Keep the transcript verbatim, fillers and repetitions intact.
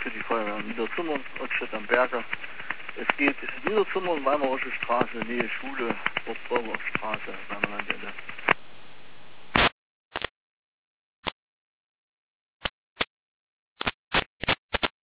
für die Feuerwehr Niederzimmern, Ortstedt am Berge. Es geht Niederzimmern, Weimarische Straße, Nähe Schule, Burgburger Straße, Weimerlandende.